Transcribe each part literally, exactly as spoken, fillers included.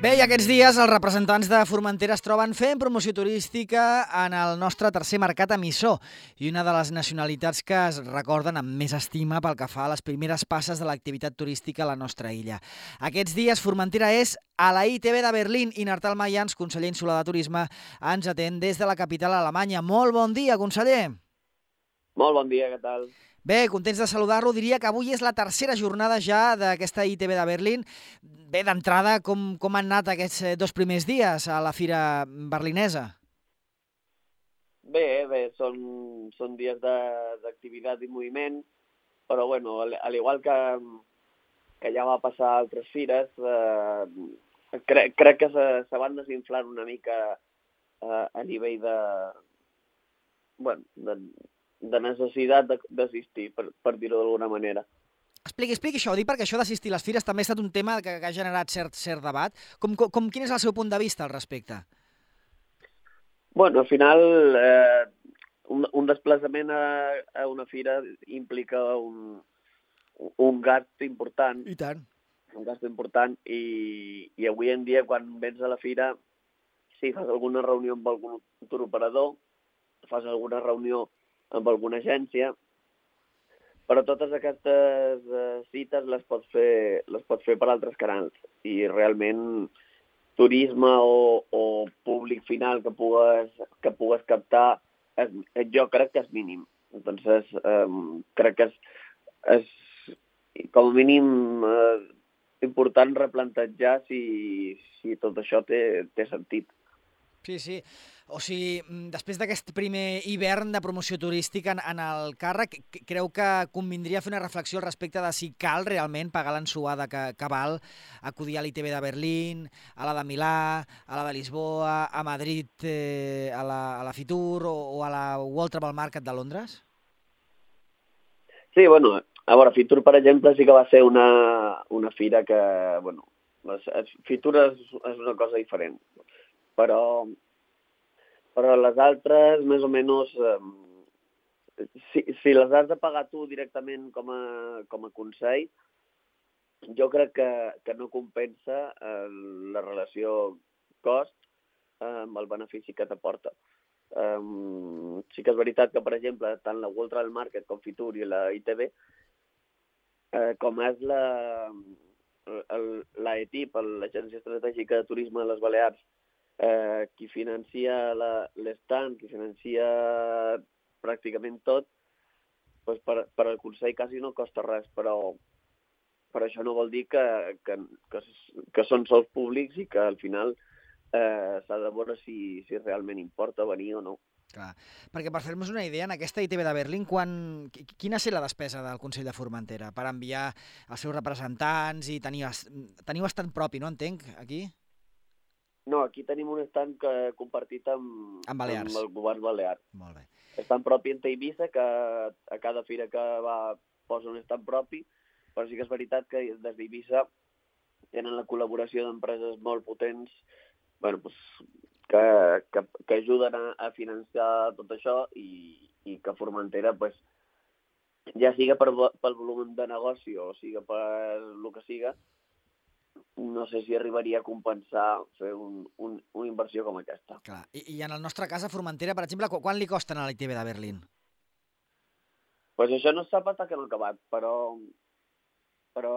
Bé, i aquests dies els representants de Formentera es troben fent promoció turística en el nostre tercer mercat emissor i una de les nacionalitats que es recorden amb més estima pel que fa a les primeres passes de l'activitat turística a la nostra illa. Aquests dies Formentera és a la I T B de Berlín i Nartal Mayans, conseller insular de Turisme, ens atén des de la capital alemanya. Molt bon dia, conseller. Molt bon dia, què tal? Bé, contents de saludar-lo. Diria que avui és la tercera jornada ja d'aquesta I T B de Berlín. Bé, d'entrada, com, com han anat aquests dos primers dies a la fira berlinesa? Bé, bé, són, són dies d'activitat i moviment, però bueno, al, al igual que, que ja va passar a altres fires, eh, crec, crec que se, se van desinflant una mica eh, a nivell de, bueno, de, de necessitat d'assistir, per, per dir-ho d'alguna manera. Expliqui, expliqui això. Ho dic perquè això d'assistir a les fires també ha estat un tema que, que ha generat cert, cert debat. Com, com, com, quin és el seu punt de vista al respecte? Bueno, al final, eh, un, un desplaçament a, a una fira implica un, un gast important. I tant. Un gast important i, i avui en dia, quan vens a la fira, si fas alguna reunió amb algun turoperador, fas alguna reunió amb alguna agència, però totes aquestes uh, cites les pots fer les pots fer per altres canals i realment turisme o, o públic final que pugues, que pugues captar és, jo crec que és mínim. Entonces, um, crec que és, és com a mínim uh, important replantejar si, si tot això té, té sentit. Sí, sí. O sigui, després d'aquest primer hivern de promoció turística en, en el càrrec, creu que convindria fer una reflexió al respecte de si cal realment pagar l'ensuada que, que val acudir a l'I T B de Berlín, a la de Milà, a la de Lisboa, a Madrid, eh, a, la, a la Fitur o, o a la World Travel Market de Londres? Sí, bueno, a veure, Fitur, per exemple, sí que va ser una, una fira que, bueno, les, Fitur és, és una cosa diferent, però però les altres, més o menys, eh, si, si les has de pagar tu directament com a, com a consell, jo crec que, que no compensa eh, la relació cost eh, amb el benefici que t'aporta. Eh, sí que és veritat que, per exemple, tant la World Travel Market com Fitur i la I T B, eh, com és la, l'A E T I P, l'Agència Estratègica de Turisme de les Balears, Eh, qui financia l'estand, qui financia pràcticament tot, doncs per, per al Consell quasi no costa res, però, però això no vol dir que, que, que, que són sols públics i que al final eh, s'ha de veure si, si realment importa venir o no. Clar, perquè per fer-nos una idea, en aquesta I T B de Berlín, quan, quina ha estat la despesa del Consell de Formentera per enviar els seus representants i teniu, teniu estat propi, no entenc, aquí? No, aquí tenim un estand que, compartit amb, amb, amb el govern balear. Molt bé. Estant propi entre Eivissa, que a cada fira que va posa un estand propi, però sí que és veritat que des d'Eivissa tenen la col·laboració d'empreses molt potents, bueno, pues, que, que, que ajuden a, a financiar tot això i, i que Formentera, pues, ja siga per, pel volum de negoci o siga per el que siga, no sé si arribaria a compensar fer un, un, una inversió com aquesta. Clar. I, I en el nostre cas, a Formentera, per exemple, quan li costen a l'I T B de Berlín? Doncs pues això no s'ha patat que no ha acabat, però, però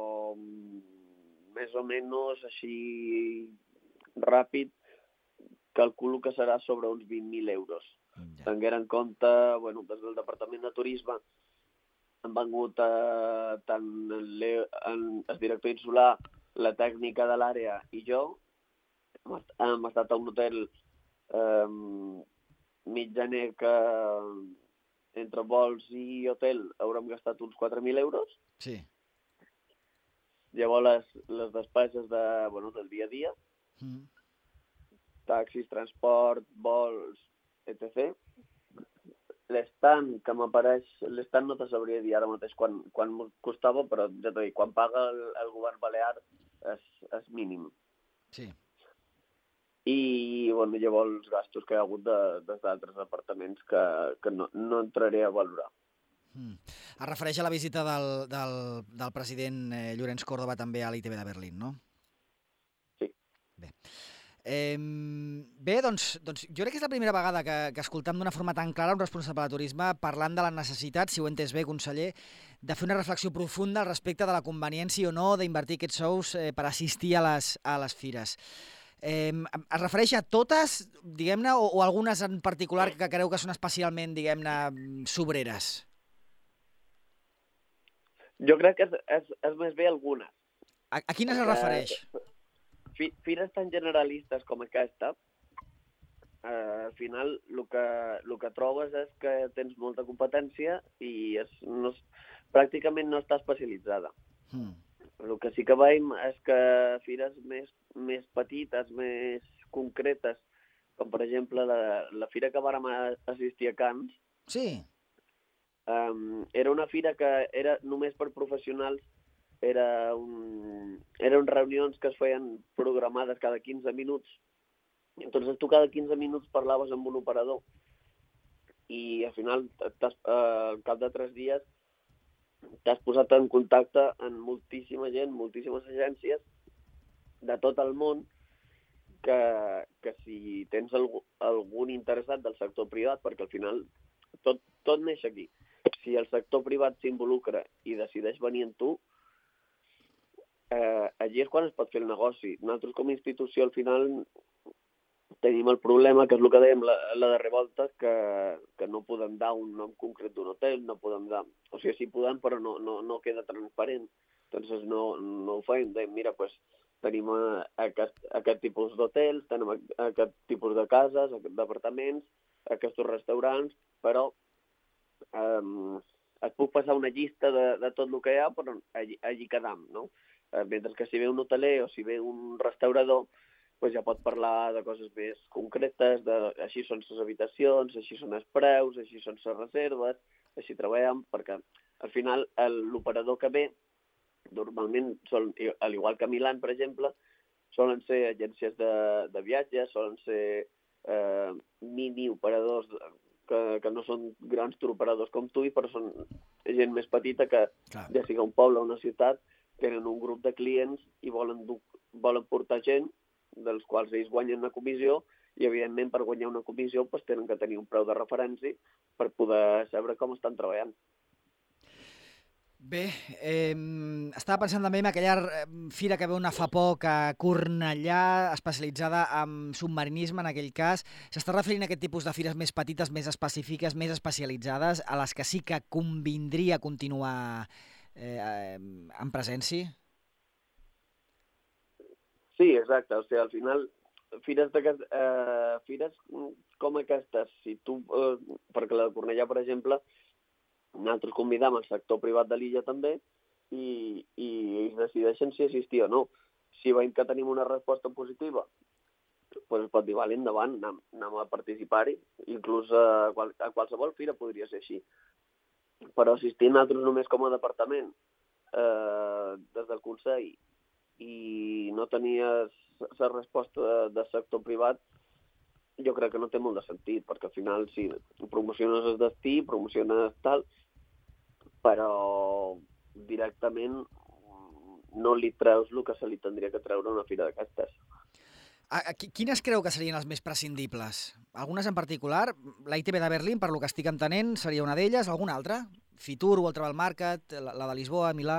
més o menys així ràpid calculo que serà sobre uns vint mil euros. Ja. Tenint en compte, bueno, des del Departament de Turisme han vengut eh, tant el, el director insular, la tècnica de l'àrea i jo. Hem estat a un hotel eh, mitjaner que entre vols i hotel haurem gastat uns quatre mil euros. Sí. Llavors les, les despeses de, bueno, del dia a dia, mm. taxis, transport, vols, etcètera. L'estant que m'apareix, l'estant no te sabria dir ara mateix quan, quan costava, però ja t'ho dic, quan paga el, el govern balear és, és mínim. Sí. I, bueno, llavors els gastos que hi ha hagut de, des d'altres departaments que, que no, no entraré a valorar. Mm. Es refereix a la visita del, del, del president eh, Llorenç Córdoba també a l'I T B de Berlín, no? Sí. Eh, bé, doncs, doncs jo crec que és la primera vegada que, que escoltam d'una forma tan clara un responsable de turisme parlant de la necessitat, si ho he entès bé, conseller, de fer una reflexió profunda al respecte de la conveniència o no d'invertir aquests sous eh, per assistir a les, a les fires. Eh, es refereix a totes, diguem-ne, o, o algunes en particular que creu que són especialment, diguem-ne, sobreres? Jo crec que és, és, és més bé algunes. A, a quines es refereix? Fires tan generalistes com aquesta, eh, al final el que, el que trobes és que tens molta competència i és, no, pràcticament no està especialitzada. Mm. El que sí que veiem és que fires més, més petites, més concretes, com per exemple la, la fira que vàrem assistir a Cans, sí. um, era una fira que era només per professionals. Era un, eren reunions que es feien programades cada quinze minuts. Entonces tu cada quinze minuts parlaves amb un operador i al final, eh, al cap de tres dies, t'has posat en contacte amb moltíssima gent, moltíssimes agències de tot el món que, que si tens algú, algun interessat del sector privat, perquè al final tot, tot neix aquí. Si el sector privat s'involucra i decideix venir amb tu, Eh, allí és quan es pot fer el negoci. Nosaltres com a institució al final tenim el problema, que és el que dèiem la, la darrera volta, que, que no podem dar un nom concret d'un hotel, no podem dar... O sigui, sí podem, però no, no, no queda transparent. Entonces no, no ho fem. Dèiem, mira, pues, tenim a, a aquest, a aquest tipus d'hotels, tenim a, a aquest tipus de cases, d'apartaments, aquests restaurants, però eh, et puc passar una llista de, de tot el que hi ha, però allí, allí quedam, no? Mentre que si ve un hoteler o si ve un restaurador, pues ja pot parlar de coses més concretes, de així són les habitacions, així són els preus, així són les reserves, així treballem, perquè al final l'operador que ve, normalment, són, al igual que a Milán, per exemple, solen ser agències de, de viatges, solen ser eh, mini-operadors que, que no són grans turoperadors com tu, però són gent més petita que, clar, ja sigui un poble o una ciutat, tenen un grup de clients i volen, volen portar gent dels quals ells guanyen una comissió i, evidentment, per guanyar una comissió pues, tenen que tenir un preu de referència per poder saber com estan treballant. Bé, eh, estava pensant també en aquella fira que veu una fa poc a Cornellà, especialitzada en submarinisme, en aquell cas. S'està referint a aquest tipus de fires més petites, més específiques, més especialitzades, a les que sí que convindria continuar Eh, en presència? Sí, exacte. O sigui, al final, fires, eh, fires com aquestes, si tu, eh, perquè la de Cornellà, per exemple, nosaltres convidam el sector privat de l'illa també i, i ells decideixen si assistir o no. Si veiem que tenim una resposta positiva, doncs es pot dir, vale, endavant, anem, anem a participar-hi. Inclús a, qual, a qualsevol fira podria ser així. Però assistir nosaltres només com a departament eh, des del Consell i no tenies la resposta del sector privat, jo crec que no té molt de sentit, perquè al final sí, promociones el destí, promociones tal, però directament no li treus el que se li tindria que treure a una fira d'aquestes. Quines creu que serien les més prescindibles? Algunes en particular? La I T B de Berlín, per lo que estic entenent, seria una d'elles. Alguna altra? Fitur, World Travel Market, la, la de Lisboa, Milà?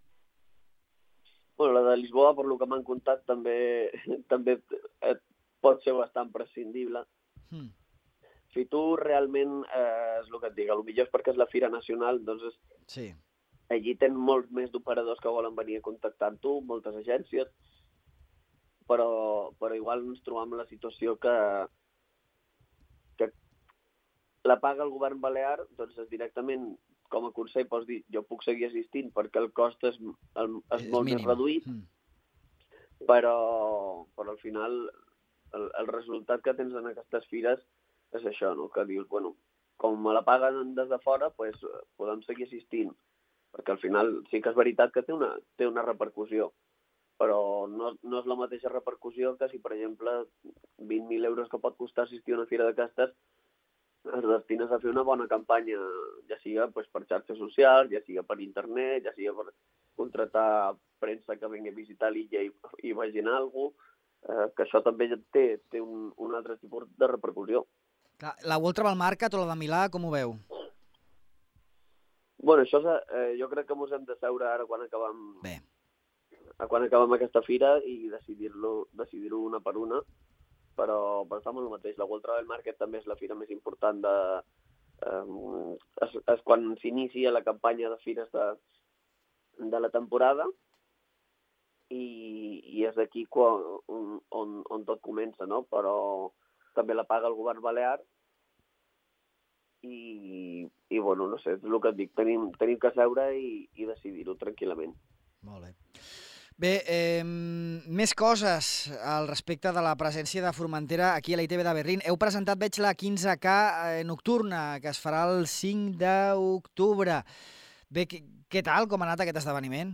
Bueno, la de Lisboa, per lo que m'han contat, també, també pot ser bastant prescindible. Hmm. Fitur realment eh, és el que et dic, potser és perquè és la fira nacional, doncs sí. Allí tenen molts més d'operadors que volen venir a contactar amb tu, moltes agències, però, però igual ens trobam en la situació que, que la paga el govern balear, doncs directament com a Consell pots dir, jo puc seguir assistint perquè el cost és, el, és, és molt mínim, més reduït, mm. però, però al final el, el resultat que tens en aquestes fires és això, no? Que dius, bueno, com me la paguen des de fora, pues, podem seguir assistint, perquè al final sí que és veritat que té una, té una repercussió, però no, no és la mateixa repercussió que si, per exemple, vint mil euros que pot costar assistir a una fira d'aquestes es destines a fer una bona campanya, ja siga pues, per xarxes socials, ja siga per internet, ja siga per contratar premsa que vingui a visitar l'illa i, i vegin alguna cosa. eh, que això també té, té un, un altre tipus de repercussió. Clar, la World Travel Market o la de Milà, com ho veu? Bueno, això eh, jo crec que ens hem de seure ara quan acabem, Bé. quan acabem aquesta fira i decidir-lo decidir-ho una per una, però, però està molt el mateix. La World Travel Market també és la fira més important de... Eh, és, és quan s'inicia la campanya de fires de, de la temporada i, i és aquí quan, on, on, on tot comença, no? Però també la paga el govern balear i, i bueno, no sé, és el que et dic, tenim, tenim que seure i, i decidir-ho tranquil·lament. Molt bé. Bé, eh, més coses al respecte de la presència de Formentera aquí a la I T V de Berlín. Heu presentat, veig, la quinze K eh, nocturna, que es farà el cinc d'octubre. Bé, què, què tal? Com ha anat aquest esdeveniment?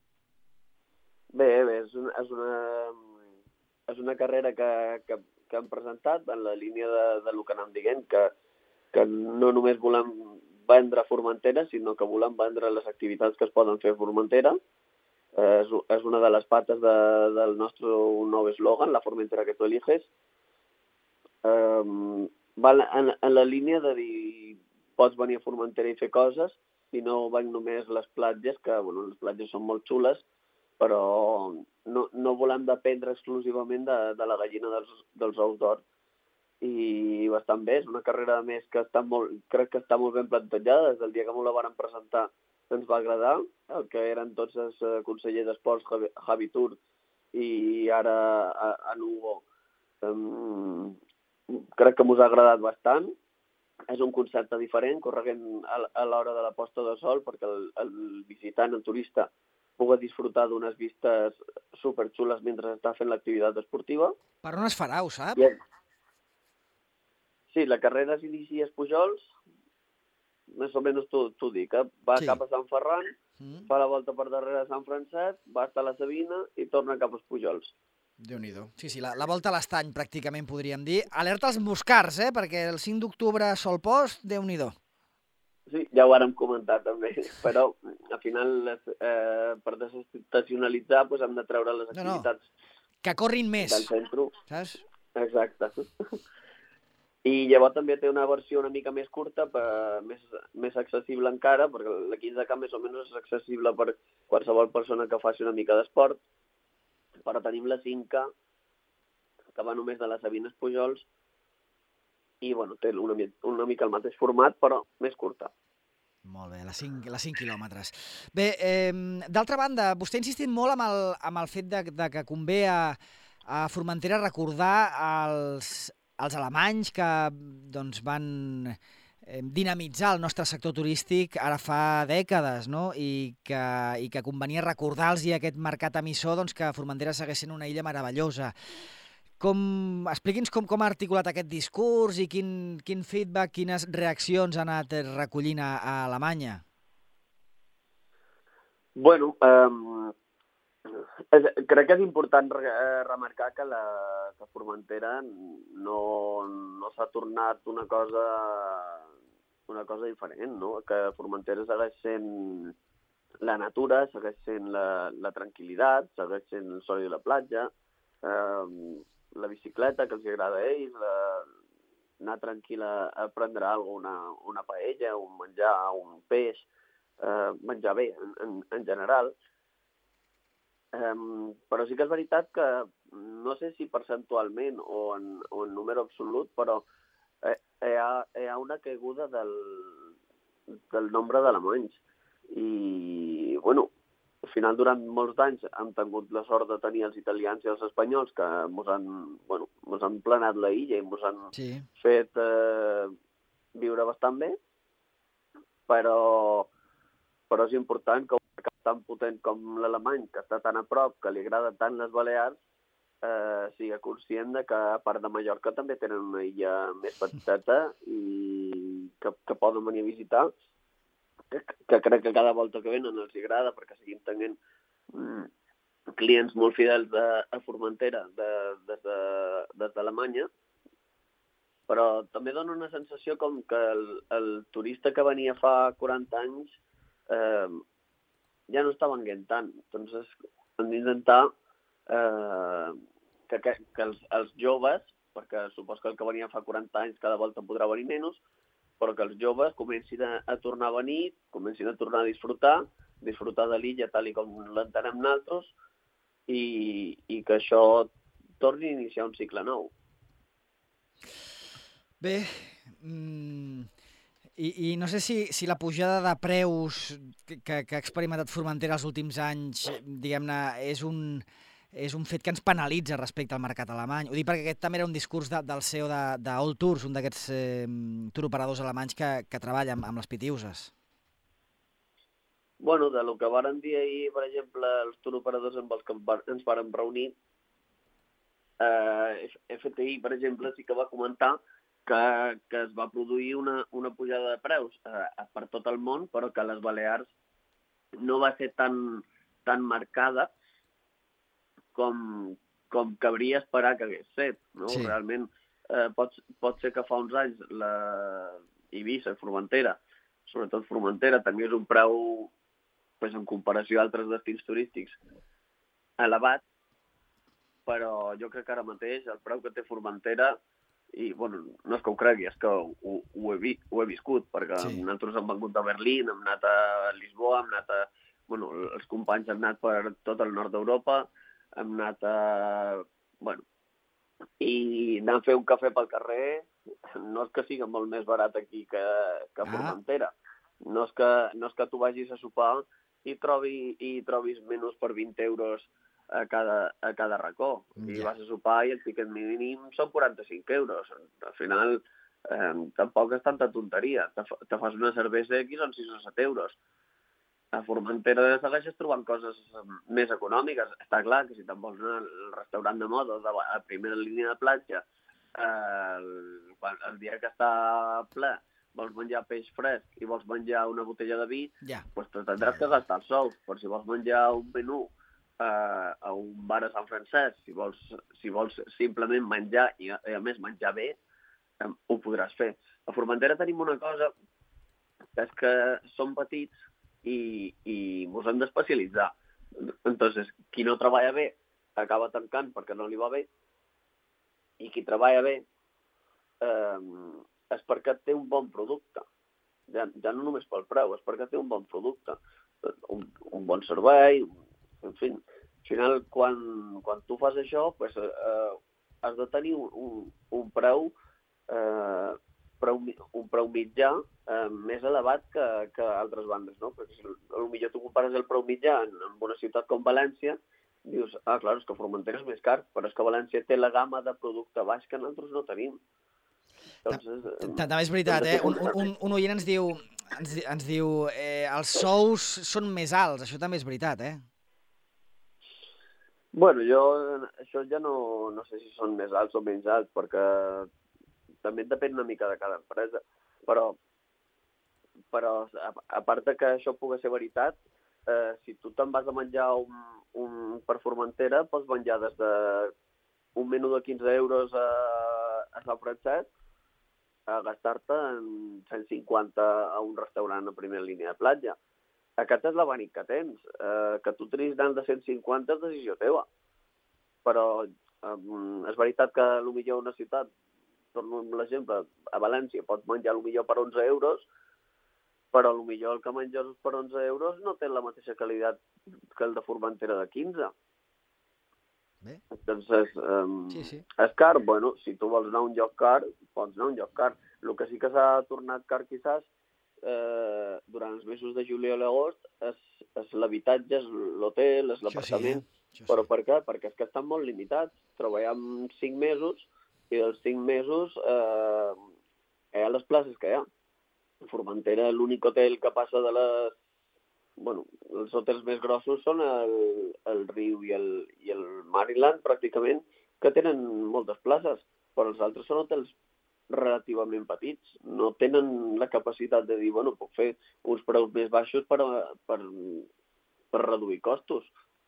Bé, bé, és una, és una, és una carrera que, que, que hem presentat en la línia de, de lo que anem dient, que, que no només volem vendre Formentera, sinó que volem vendre les activitats que es poden fer a Formentera. Eh, és, és una de les pates de, del nostre nou eslògan, la Formentera que tu eliges. Eh, va en, en la línia de dir pots venir a Formentera i fer coses i no van només les platges, que bueno, les platges són molt xules, però no, no volem dependre exclusivament de, de la gallina dels, dels ous d'or. I bastant bé, és una carrera més que està molt, crec que està molt ben plantejada. Des del dia que m'ho la van presentar ens va agradar, el que eren tots els consellers d'Esports, Javi Tur i ara en Hugo. Um, crec que m'us ha agradat bastant. És un concepte diferent, corregent a, a l'hora de la posta de sol, perquè el, el visitant, el turista, pugui disfrutar d'unes vistes superxules mentre està fent l'activitat esportiva. Per on es farà, ho sap? I, sí, la carrera s'inicia a Pujols, més o menys t'ho dic, eh? Va sí. Cap a Sant Ferran, mm. fa la volta per darrere de Sant Francesc, va estar a la Sabina i torna cap als Pujols. Déu-n'hi-do. Sí, sí, la, la volta a l'estany, pràcticament, podríem dir. Alerta als moscars, eh? Perquè el cinc d'octubre sol post, Déu-n'hi-do. Sí, ja ho vàrem comentar també, però al final eh, per desestacionalitzar doncs, hem de treure les activitats no, no. que corrin més del centre. Saps? Exacte. I llavors també té una versió una mica més curta, per, més, més accessible encara, perquè la quinze K més o menys és accessible per qualsevol persona que faci una mica d'esport, però tenim la cinc K, que va només de les Sabines Pujols, i bueno, té una, una mica el mateix format, però més curta. Molt bé, les cinc, les cinc quilòmetres. Bé, eh, d'altra banda, vostè ha insistit molt amb el, amb el fet de, de que convé a, a Formentera recordar els, els alemanys que doncs, van eh, dinamitzar el nostre sector turístic ara fa dècades, no? I que, i que convenia recordar-los aquest mercat emissor doncs, que Formentera segueix sent una illa meravellosa. Com, expliqui'ns com, com ha articulat aquest discurs i quin, quin feedback, quines reaccions ha anat recollint a, a Alemanya. Bueno, eh, és, crec que és important re, remarcar que la que Formentera no, no s'ha tornat una cosa, una cosa diferent, no? Que Formentera segueix sent la natura, segueix sent la, la tranquil·litat, segueix sent el sol i la platja, eh, la bicicleta que els agrada a ells, la, anar tranquil a, a prendre alguna cosa, una, una paella, un menjar, un peix, eh, menjar bé en, en, en general. Um, però sí que és veritat que no sé si percentualment o en, o en número absolut, però eh, hi, ha, hi ha una caiguda del, del nombre d'alemanys. I, bueno, al final, durant molts d'anys hem tingut la sort de tenir els italians i els espanyols que ens han, bueno, ens han planat la illa i ens han sí. fet eh, viure bastant bé, però, però és important que un mercat tan potent com l'alemany, que està tan a prop, que li agrada tant les Balears, eh, sigui conscient de que a part de Mallorca també tenen una illa més petita i que, que poden venir a visitar, que, que crec que cada volta que venen els agrada perquè seguim tenint mm, clients molt fidels de, a Formentera de, des de, des d'Alemanya, però també dona una sensació com que el, el turista que venia fa quaranta anys eh, ja no està venguent tant. Entonces hem d'intentar eh, que, que, que els, els joves, perquè supos que el que venia fa quaranta anys cada volta podrà venir menys, però que els joves comencin a, a tornar a venir, comencin a tornar a disfrutar, disfrutar de l'illa tal i com l'entenem nosaltres, i, i que això torni a iniciar un cicle nou. Bé, mmm, i, i no sé si, si la pujada de preus que, que ha experimentat Formentera els últims anys, diguem-ne, és un... és un fet que ens penalitza respecte al mercat alemany. Ho dic perquè aquest també era un discurs de, del C E O d'All Tours, un d'aquests eh, turoperadors alemanys que, que treballa amb, amb les pitiuses. Bueno, de lo que varen dir ahir, per exemple, els turoperadors amb els que ens vàrem reunir, eh, F T I, per exemple, sí que va comentar que, que es va produir una, una pujada de preus eh, per tot el món, però que a les Balears no va ser tan, tan marcada com, com cabria esperar que hagués set. No? Sí. Realment, eh, pot, pot ser que fa uns anys la Eivissa, Formentera, sobretot Formentera, tingués un preu, pues, en comparació a altres destins turístics, elevat, però jo crec que ara mateix el preu que té Formentera, i bueno, no és que ho cregui, és que ho, ho, he, vi, ho he viscut, perquè sí. Nosaltres hem vengut a Berlín, hem anat a Lisboa, hem anat a... Bueno, els companys han anat per tot el nord d'Europa, hem anat a... Bueno, i anar a fer un cafè pel carrer no és que sigui molt més barat aquí que, que a Formentera. Ah. No és que, no és que tu vagis a sopar i, trobi, i trobis menús per vint euros a cada, a cada racó. I ja. Vas a sopar i el tiquet mínim són quaranta-cinc euros. Al final eh, tampoc és tanta tonteria. Te, te fas una cervesa i són sis o set euros. A Formentera segueixes trobant coses més econòmiques. Està clar que si te'n vols anar al restaurant de moda de la primera línia de platja, eh, el, el dia que està ple vols menjar peix fresc i vols menjar una botella de vi, yeah. Doncs te tindràs que gastar els sous. Però si vols menjar un menú eh, a un bar a Sant Francesc, si vols, si vols simplement menjar i a, a més menjar bé, eh, ho podràs fer. A Formentera tenim una cosa, que és que som petits i, i ens hem d'especialitzar. Entonces, qui no treballa bé acaba tancant perquè no li va bé, i qui treballa bé eh, és perquè té un bon producte. Ja, ja no només pel preu, és perquè té un bon producte, un, un bon servei, en fi. Al final, quan, quan tu fas això, pues, eh, has de tenir un, un, un preu eh, preu, un preu mitjà eh, més elevat que, que altres bandes, no? Perquè si potser tu compares el preu mitjà en, en una ciutat com València, dius, ah, clar, és que Formentera és més car, però és que València té la gamma de producte baix que nosaltres no tenim. També és veritat, eh? Un, un, un oient ens diu, ens, ens diu eh, els sous són més alts, això també és veritat, eh? Bueno, jo això ja no, no sé si són més alts o menys alts, perquè també depèn una mica de cada empresa, però, però a, a part de que això pugui ser veritat, eh, si tu te'n vas a menjar un, un per Formentera, pots menjar des de un menú de quinze euros a, a Sant Francesc a gastar-te en cent cinquanta a un restaurant a primera línia de platja. Aquest és l'abanic que tens. Eh, que tu triïs anar de cent cinquanta és decisió teva. Però eh, és veritat que potser una ciutat, torno amb l'exemple, a València pots menjar potser per onze euros, però potser el que menges per onze euros no té la mateixa qualitat que el de Formentera de quinze. Bé. Entonces, um, sí, sí. És car? Bueno, si tu vols anar a un lloc car, pots anar a un lloc car. El que sí que s'ha tornat car, quizás, eh, durant els mesos de juliol i agost, és, és l'habitatge, és l'hotel, és l'apartament. Sí, eh? Però sí. Per què? Perquè és que estan molt limitats. Treballem cinc mesos i dels cinc mesos eh, hi ha les places que hi ha. A Formentera l'únic hotel que passa de les... Bueno, els hotels més grossos són el, el Riu i el, i el Maryland, pràcticament, que tenen moltes places, però els altres són hotels relativament petits. No tenen la capacitat de dir, bueno, puc fer uns preus més baixos per, per, per reduir costos.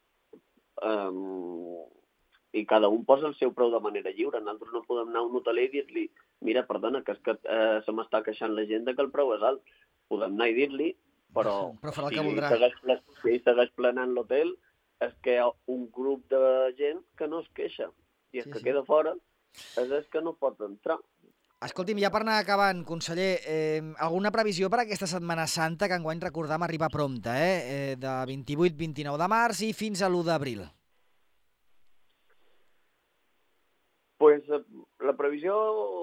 Um, I cada un posa el seu preu de manera lliure. Nosaltres no podem anar a un hoteler i dir-li, mira, perdona, que, és que eh, se m'està queixant la gent que el preu és alt. Podem anar i dir-li, però, però farà el si, que voldrà. Segueix, si segueix planant l'hotel, és que hi ha un grup de gent que no es queixa. i el Sí, que sí. queda fora és el que no pot entrar. Escolti'm, ja per anar acabant, conseller, eh, alguna previsió per aquesta Setmana Santa, que enguany recordam arriba prompte, eh? eh de vint-i-vuit a vint-i-nou de març i fins a l'u d'abril. Pues, eh, la previsió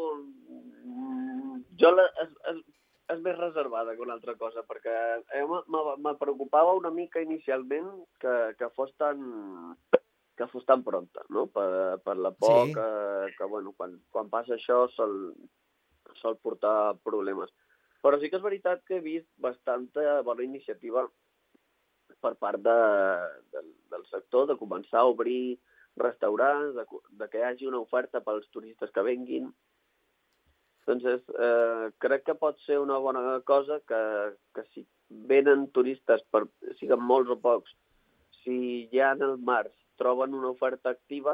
mm, jo la, és, és, és més reservada que una altra cosa, perquè eh, me preocupava una mica inicialment que, que fos tan que fos tan pronta, no? Per, per la por Sí. que, que bueno, quan, quan passa això sol, sol portar problemes. Però sí que és veritat que he vist bastanta bona iniciativa per part de, de, del sector de començar a obrir restaurants, de, de que hi hagi una oferta pels turistes que venguin. Entonces, eh, crec que pot ser una bona cosa que, que si venen turistes, per, siguin molts o pocs, si ja en el març troben una oferta activa,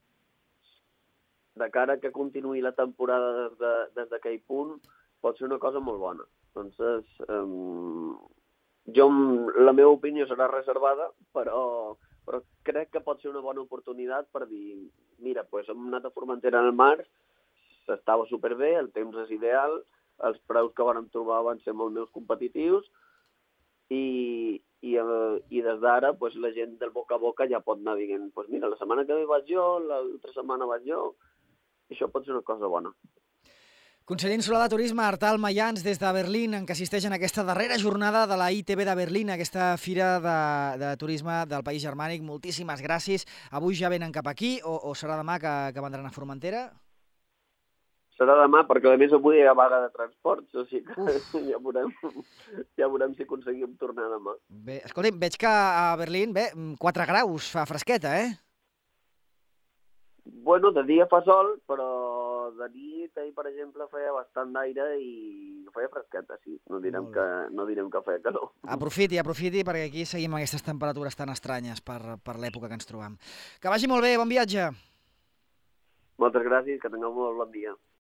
de cara que continuï la temporada des, de, des d'aquell punt, pot ser una cosa molt bona. Entonces, eh, jo, la meva opinió serà reservada, però, però crec que pot ser una bona oportunitat per dir, mira, pues hem anat a Formentera en el març, estava superbé, el temps és ideal, els preus que vam trobar van ser molt més competitius, i, i, uh, i des d'ara pues, la gent del boca a boca ja pot anar dient pues, mira, la setmana que ve vaig jo, l'altra setmana vaig jo, i això pot ser una cosa bona. Conseller insular de Turisme, Artal Mayans, des de Berlín, en què assisteix en aquesta darrera jornada de la I T B de Berlín, aquesta fira de, de turisme del País Germànic. Moltíssimes gràcies. Avui ja venen cap aquí o, o serà demà que, que vendran a Formentera? Serà demà, perquè a més avui hi ha vaga de transports, o sigui que ja veurem, ja veurem si aconseguim tornar demà. Bé, escolta'm, veig que a Berlín, bé, quatre graus, fa fresqueta, eh? Bueno, de dia fa sol, però de nit, ahir, per exemple, feia bastant d'aire i feia fresqueta, sí. No direm, que, no direm que feia calor. Aprofiti, aprofiti, perquè aquí seguim amb aquestes temperatures tan estranyes per, per l'època que ens trobam. Que vagi molt bé, bon viatge! Moltes gràcies, que tingueu molt bon dia.